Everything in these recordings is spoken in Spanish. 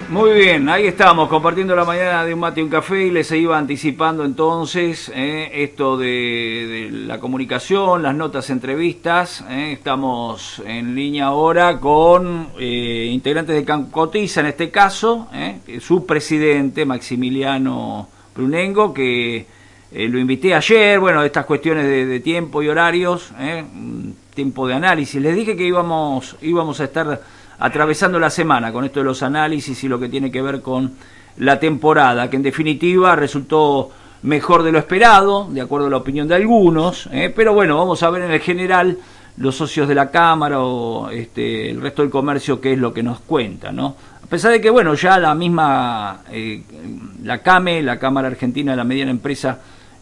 Muy bien, ahí estamos, compartiendo la mañana de un mate y un café, y les iba anticipando entonces esto de la comunicación, las notas, entrevistas. Estamos en línea ahora con integrantes de Cancotiza, en este caso, su presidente, Maximiliano Brunengo, que lo invité ayer, bueno, estas cuestiones de tiempo y horarios, tiempo de análisis. Les dije que íbamos a estar atravesando la semana con esto de los análisis y lo que tiene que ver con la temporada, que en definitiva resultó mejor de lo esperado, de acuerdo a la opinión de algunos, pero bueno, vamos a ver en el general los socios de la Cámara o el resto del comercio qué es lo que nos cuenta, ¿no? A pesar de que, bueno, ya la misma, la CAME, la Cámara Argentina de la Mediana Empresa,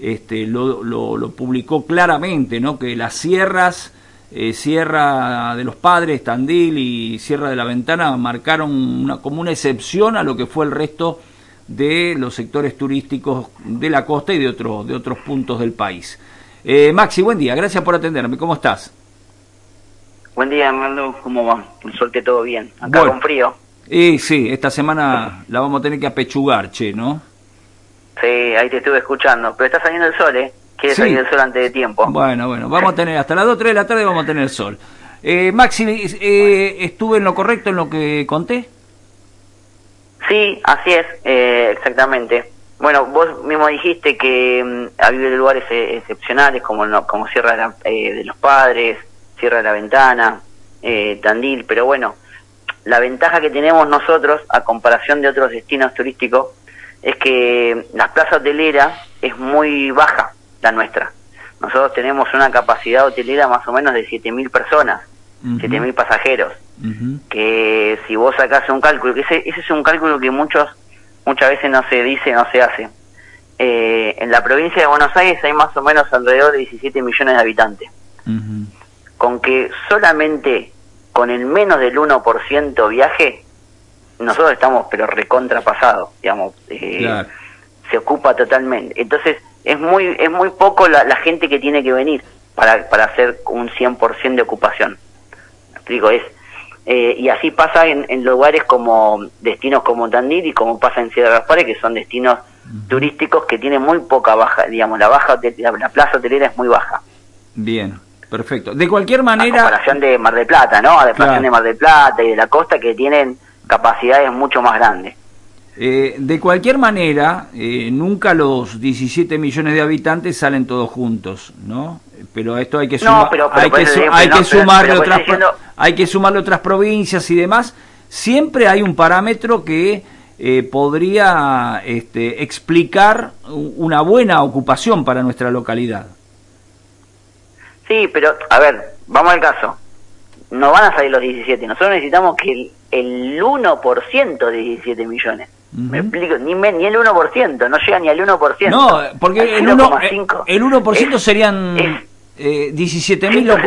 lo publicó claramente, ¿no? Que las sierras, Sierra de los Padres, Tandil y Sierra de la Ventana marcaron como una excepción a lo que fue el resto de los sectores turísticos de la costa y de otros puntos del país. Maxi, buen día, gracias por atenderme, ¿cómo estás? Buen día, Armando, ¿cómo va? Por suerte todo bien, acá bueno, con frío. Y sí, esta semana la vamos a tener que apechugar, che, ¿no? Sí, ahí te estuve escuchando, pero está saliendo el sol, ¿eh? Quiere salir el sol antes de tiempo. Bueno, vamos a tener hasta las 2, 3 de la tarde vamos a tener sol. Maxi, ¿estuve en lo correcto en lo que conté? Sí, así es, exactamente. Bueno, vos mismo dijiste que ha habido lugares excepcionales como Sierra de los Padres, Sierra de la Ventana, Tandil, pero bueno, la ventaja que tenemos nosotros a comparación de otros destinos turísticos es que la plaza hotelera es muy baja, la nuestra. Nosotros tenemos una capacidad hotelera más o menos de 7.000 personas, 7.000 pasajeros, que si vos sacás un cálculo, que ese es un cálculo que muchas veces no se dice, no se hace. En la provincia de Buenos Aires hay más o menos alrededor de 17 millones de habitantes. Con que solamente con el menos del 1% viaje, nosotros estamos pero recontrapasados, digamos, claro. Se ocupa totalmente. Entonces es muy poco la gente que tiene que venir para hacer un 100% de ocupación. ¿Me explico? Y así pasa en lugares como destinos como Tandil y como pasa en Sierra de los Padres, que son destinos turísticos que tienen muy poca baja, digamos, la plaza hotelera es muy baja. Bien, perfecto. De cualquier manera, a comparación de Mar del Plata, ¿no? A comparación de Mar del Plata y de la costa, que tienen capacidades mucho más grandes. De cualquier manera, nunca los 17 millones de habitantes salen todos juntos, ¿no? Pero a esto hay que sumarle otras provincias y demás. Siempre hay un parámetro que podría explicar una buena ocupación para nuestra localidad. Sí, pero a ver, vamos al caso. No van a salir los 17. Nosotros necesitamos que el 1% de 17 millones. ¿Me explico? Ni el 1%, no llega ni al 1%. No, porque el 1% serían 17.000.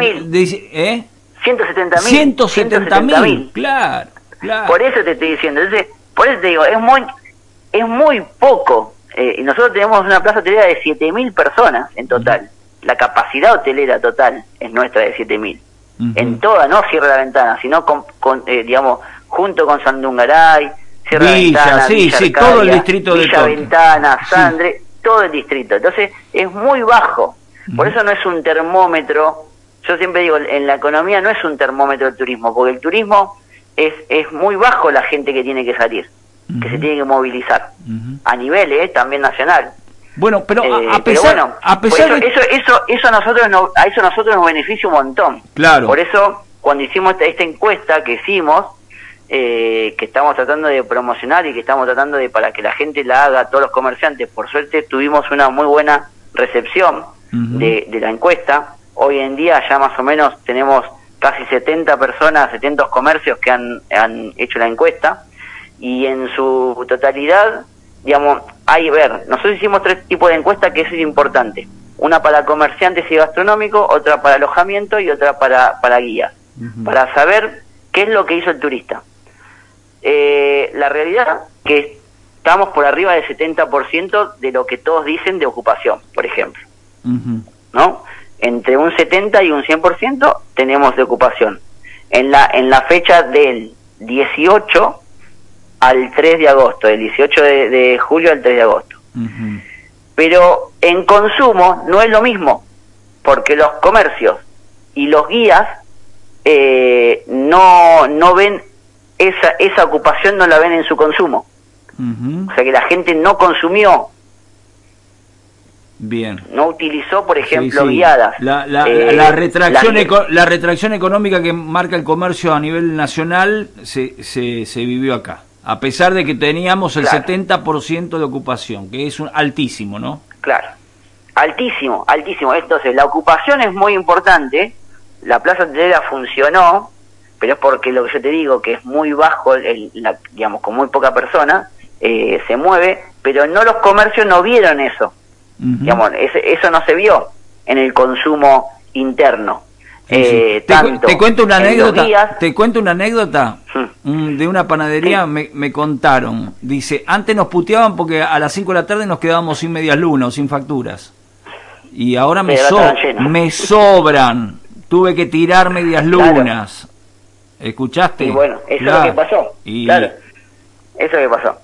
170.000, claro. Por eso te estoy diciendo. Entonces, por eso te digo, es muy poco. Y nosotros tenemos una plaza hotelera de 7.000 personas en total. La capacidad hotelera total es nuestra de 7.000. En toda, no Sierra de la Ventana, sino digamos, junto con Sandungaray, Sierra de la Ventana, Villa Arcadia, todo el distrito de Villa Ventana, Sandre, todo el distrito. Entonces es muy bajo. Por eso no es un termómetro. Yo siempre digo, en la economía no es un termómetro el turismo, porque el turismo es muy bajo la gente que tiene que salir, que se tiene que movilizar a nivel también nacional. Bueno, pero a pesar eso a nosotros nos beneficia un montón. Claro. Por eso cuando hicimos esta encuesta que hicimos, que estamos tratando de promocionar y que estamos tratando de para que la gente la haga, todos los comerciantes, por suerte tuvimos una muy buena recepción de la encuesta. Hoy en día ya más o menos tenemos casi 70 personas, 70 comercios que han hecho la encuesta, y en su totalidad, digamos, nosotros hicimos 3 tipos de encuestas, que eso es importante: una para comerciantes y gastronómicos, otra para alojamiento y otra para guías, para saber qué es lo que hizo el turista. La realidad que estamos por arriba del 70% de lo que todos dicen de ocupación, por ejemplo, ¿no? Entre un 70 y un 100% tenemos de ocupación. En la fecha del 18 al 3 de agosto, del 18 de julio al 3 de agosto. Pero en consumo no es lo mismo, porque los comercios y los guías no ven esa ocupación, no la ven en su consumo. O sea que la gente no consumió. Bien. No utilizó, por ejemplo, guiadas. La retracción económica que marca el comercio a nivel nacional se vivió acá, a pesar de que teníamos el 70% de ocupación, que es altísimo, ¿no? Claro, altísimo. Entonces, la ocupación es muy importante, la plaza hotelera funcionó, pero es porque lo que yo te digo, que es muy bajo, digamos, con muy poca persona, se mueve, pero no, los comercios no vieron eso. Digamos, eso no se vio en el consumo interno. Te cuento una anécdota de una panadería. Me contaron, dice, antes nos puteaban porque a las 5 de la tarde nos quedábamos sin medias lunas o sin facturas, y ahora me sobran, tuve que tirar medias lunas. ¿Escuchaste? Y bueno, eso es lo que pasó. Claro, eso es lo que pasó.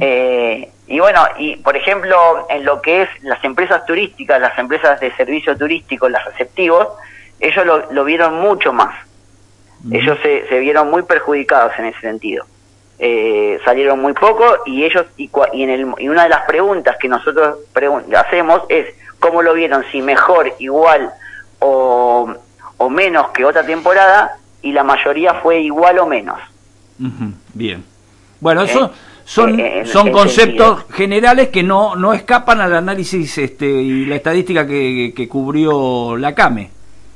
Y bueno, y por ejemplo, en lo que es las empresas turísticas, las empresas de servicio turístico, las receptivos, ellos lo vieron mucho más. Ellos se vieron muy perjudicados en ese sentido. Salieron muy poco, y ellos y una de las preguntas que nosotros hacemos es cómo lo vieron, si mejor, igual o menos que otra temporada, y la mayoría fue igual o menos. Bien. Bueno, eso son conceptos generales que no escapan al análisis y la estadística que cubrió la CAME.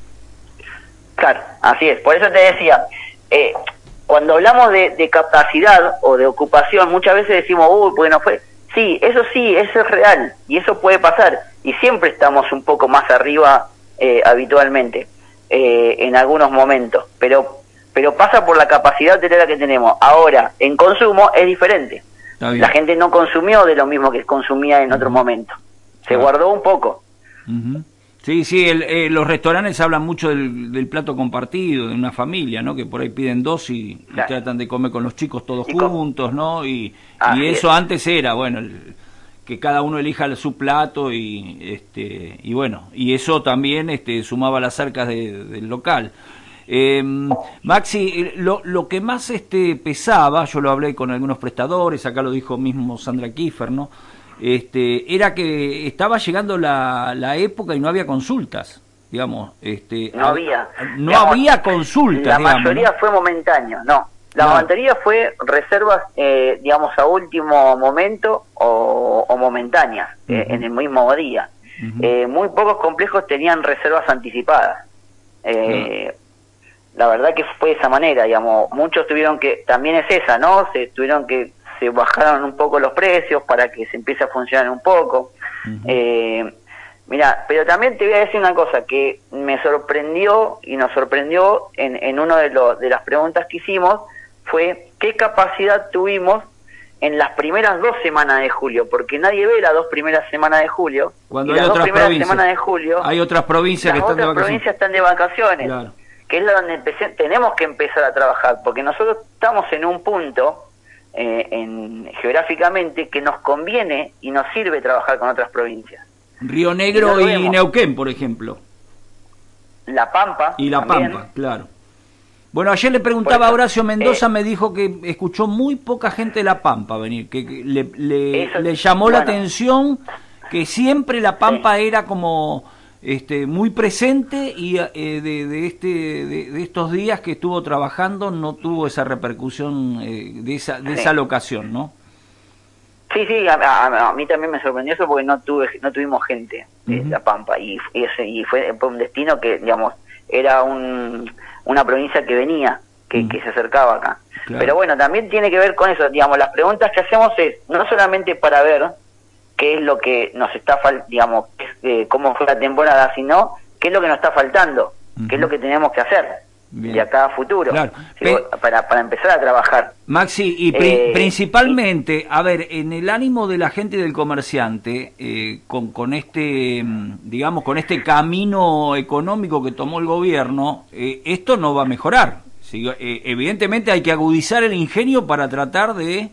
Claro, así es. Por eso te decía, cuando hablamos de capacidad o de ocupación, muchas veces decimos, pues no fue. Sí, eso es real, y eso puede pasar, y siempre estamos un poco más arriba habitualmente, en algunos momentos, pero pasa por la capacidad hotelera que tenemos. Ahora, en consumo es diferente. La gente no consumió de lo mismo que consumía en otro momento. Se guardó un poco. Sí, los restaurantes hablan mucho del plato compartido, de una familia, ¿no? Que por ahí piden dos y tratan de comer con los chicos todos juntos, ¿no? Y eso antes era, bueno, que cada uno elija su plato y bueno, y eso también sumaba las arcas del local. Maxi, lo que más pesaba, yo lo hablé con algunos prestadores, acá lo dijo mismo Sandra Kiefer, ¿no? Era que estaba llegando la época y no había consultas, digamos. No había consultas. La mayoría fue momentáneo, no. La mayoría fue reservas, digamos, a último momento o momentáneas, en el mismo día. Muy pocos complejos tenían reservas anticipadas. La verdad que fue de esa manera, digamos. Muchos tuvieron que, también es esa, ¿no? Se bajaron un poco los precios para que se empiece a funcionar un poco. Mira, pero también te voy a decir una cosa que me sorprendió y nos sorprendió en uno de las preguntas que hicimos, fue qué capacidad tuvimos en las primeras 2 semanas de julio, porque nadie ve las 2 primeras semanas de julio. Cuando hay otras provincias, de julio, hay otras provincias que están de vacaciones. Las otras provincias están de vacaciones, claro. Que es donde tenemos que empezar a trabajar, porque nosotros estamos en un punto geográficamente que nos conviene y nos sirve trabajar con otras provincias. Río Negro y Neuquén, por ejemplo. La Pampa. Y La Pampa, claro. Bueno, ayer le preguntaba a Horacio Mendoza, me dijo que escuchó muy poca gente de La Pampa venir, que le llamó la atención que siempre La Pampa era como muy presente, y de estos días que estuvo trabajando no tuvo esa repercusión de esa locación, ¿no? Sí, a mí también me sorprendió eso, porque no tuvimos gente de La Pampa, y fue un destino que, digamos, era una provincia que venía, que se acercaba acá. Claro. Pero bueno, también tiene que ver con eso, digamos, las preguntas que hacemos es no solamente para ver qué es lo que nos está digamos, cómo fue la temporada, sino qué es lo que nos está faltando, qué es lo que tenemos que hacer. Bien. De acá a futuro, claro. Para empezar a trabajar. Maxi, y principalmente, a ver, en el ánimo de la gente y del comerciante, con digamos, con este camino económico que tomó el gobierno, esto no va a mejorar. Evidentemente hay que agudizar el ingenio para tratar de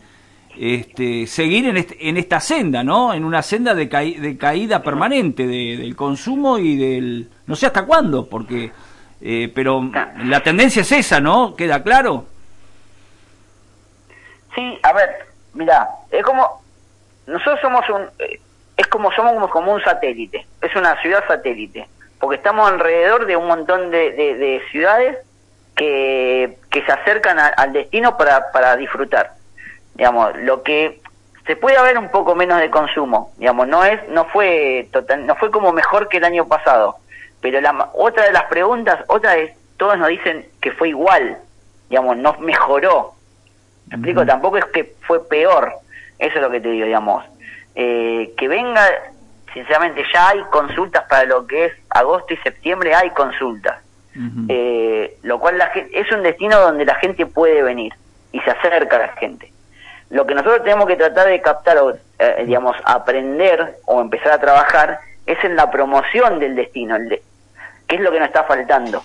seguir en esta senda, ¿no? En una senda de caída permanente del consumo y del... No sé hasta cuándo, porque... pero la tendencia es esa, ¿no? ¿Queda claro? Sí, a ver, mirá, es como... Nosotros somos somos como un satélite, es una ciudad satélite, porque estamos alrededor de un montón de ciudades que se acercan al destino para disfrutar. Digamos, lo que se puede haber un poco menos de consumo, digamos, no fue como mejor que el año pasado, pero otra de las preguntas, todos nos dicen que fue igual, digamos, no mejoró. ¿Me explico? Tampoco es que fue peor, eso es lo que te digo, digamos. Que venga, sinceramente, ya hay consultas para lo que es agosto y septiembre, hay consultas. Lo cual es un destino donde la gente puede venir y se acerca a la gente. Lo que nosotros tenemos que tratar de captar, digamos, aprender o empezar a trabajar, es en la promoción del destino, que es lo que nos está faltando.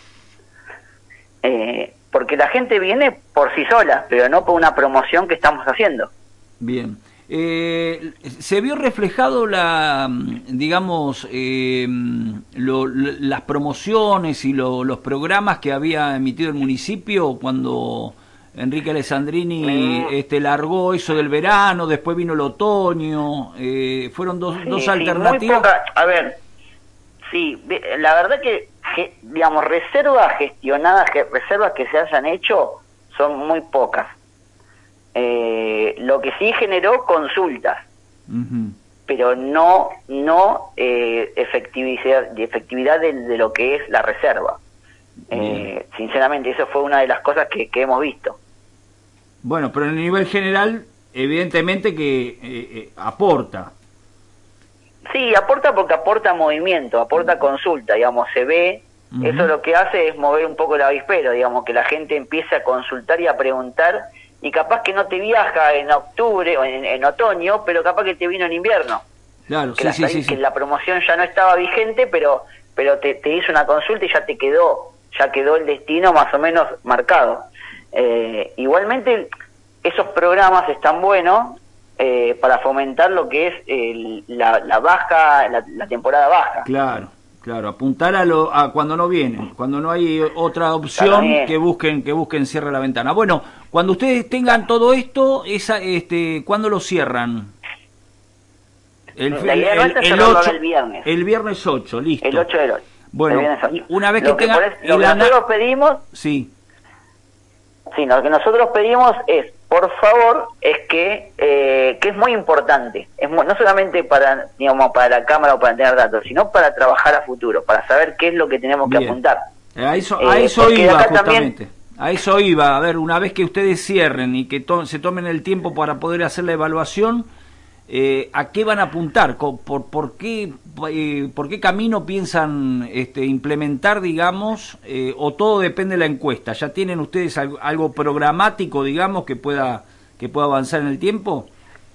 Porque la gente viene por sí sola, pero no por una promoción que estamos haciendo. Bien. Se vio reflejado digamos, las promociones y los programas que había emitido el municipio cuando Enrique Alessandrini largó eso del verano, después vino el otoño, fueron dos alternativas. Muy poca, a ver, sí, la verdad que digamos, reservas gestionadas, reservas que se hayan hecho, son muy pocas. Lo que sí generó consultas, pero no efectividad de lo que es la reserva. Sinceramente, eso fue una de las cosas que hemos visto. Bueno, pero en el nivel general, evidentemente que aporta. Sí, aporta porque aporta movimiento, aporta consulta, digamos, se ve, eso lo que hace es mover un poco el avispero, digamos, que la gente empiece a consultar y a preguntar, y capaz que no te viaja en octubre o en otoño, pero capaz que te vino en invierno. Claro, que sí. Que la promoción ya no estaba vigente, pero te hizo una consulta y ya quedó el destino más o menos marcado. Igualmente, esos programas están buenos para fomentar lo que es la temporada baja. Claro, apuntar a cuando no vienen, cuando no hay otra opción, que busquen cierre la ventana. Bueno, cuando ustedes tengan todo esto, ¿cuándo lo cierran? La idea nuestra es cerrarlo el viernes. El viernes 8, listo. El 8 del 8. Bueno, una vez lo que nosotros pedimos... Sí, lo que nosotros pedimos es, por favor, es que es muy importante, no solamente para la cámara o para tener datos, sino para trabajar a futuro, para saber qué es lo que tenemos que apuntar. A eso iba justamente. A eso iba. A ver, una vez que ustedes cierren y que se tomen el tiempo para poder hacer la evaluación, ¿a qué van a apuntar? ¿Por qué camino piensan implementar, digamos, o todo depende de la encuesta? ¿Ya tienen ustedes algo programático, digamos, que pueda avanzar en el tiempo?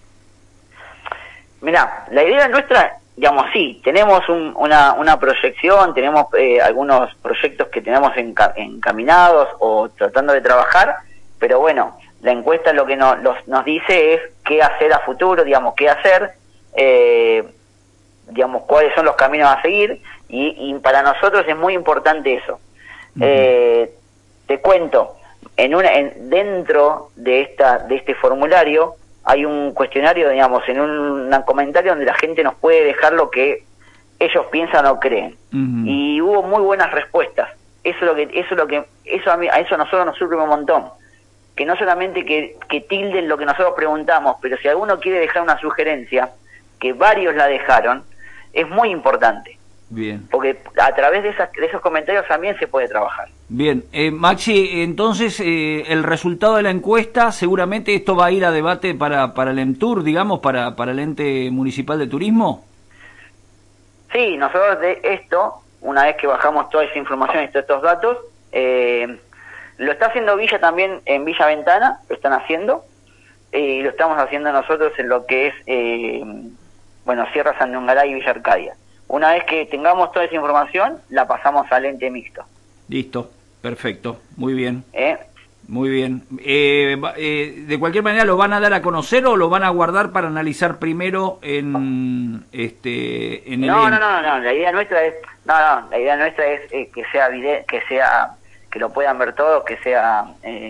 Mirá, la idea nuestra, digamos, sí, tenemos una proyección, tenemos algunos proyectos que tenemos encaminados o tratando de trabajar, pero bueno, la encuesta lo que nos dice es qué hacer a futuro, digamos, qué hacer, digamos, cuáles son los caminos a seguir, y para nosotros es muy importante eso. Te cuento, dentro de este formulario hay un cuestionario, digamos, en un comentario donde la gente nos puede dejar lo que ellos piensan o creen, y hubo muy buenas respuestas. Eso a nosotros nos sirve un montón, que no solamente que tilden lo que nosotros preguntamos, pero si alguno quiere dejar una sugerencia, que varios la dejaron, es muy importante. Bien. Porque a través de esos comentarios también se puede trabajar. Bien. Maxi, entonces el resultado de la encuesta, seguramente esto va a ir a debate para el EMTUR, digamos, para el Ente Municipal de Turismo. Sí, nosotros de esto, una vez que bajamos toda esa información y todos estos datos, lo está haciendo Villa también, en Villa Ventana, lo están haciendo, y lo estamos haciendo nosotros en lo que es, Sierra Sandungaray y Villa Arcadia. Una vez que tengamos toda esa información, la pasamos al ente mixto. Listo, perfecto, muy bien. Muy bien. De cualquier manera, ¿lo van a dar a conocer o lo van a guardar para analizar primero en el No, la idea nuestra es la idea nuestra es que sea que lo puedan ver todos, que sea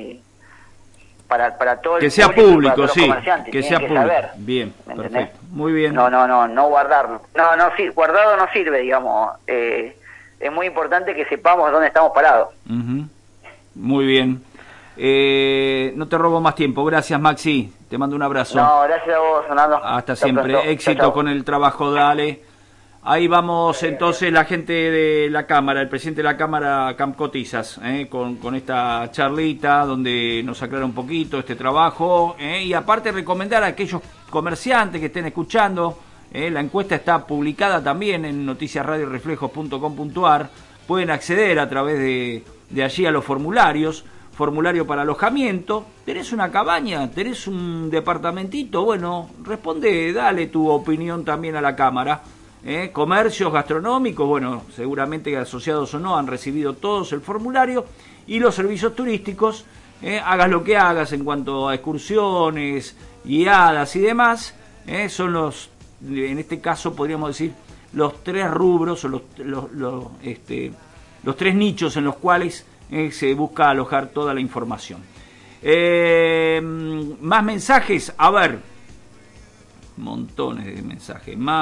para todo el que sea público, público, para todos sí, los comerciantes, que tienen sea que público. saber, Bien, ¿me entendés? perfecto. Muy bien. No guardarlo. Sí, guardado no sirve, digamos. Es muy importante que sepamos dónde estamos parados. Muy bien. No te robo más tiempo. Gracias, Maxi. Te mando un abrazo. No, gracias a vos, Fernando. Hasta Hasta siempre. pronto. Éxito Chau. con el trabajo, dale. Ahí vamos entonces la gente de la Cámara, el presidente de la Cámara, Camp Cotizas, con esta charlita donde nos aclara un poquito este trabajo, y aparte recomendar a aquellos comerciantes que estén escuchando, la encuesta está publicada también en noticiasradioreflejos.com.ar, pueden acceder a través de allí a los formularios, formulario para alojamiento, tenés una cabaña, tenés un departamentito, bueno, responde, dale tu opinión también a la Cámara. Comercios gastronómicos, bueno, seguramente asociados o no han recibido todos el formulario, y los servicios turísticos, hagas lo que hagas en cuanto a excursiones, guiadas y demás, son los, en este caso podríamos decir, los tres rubros o los tres nichos en los cuales se busca alojar toda la información. Más mensajes, a ver, montones de mensajes más.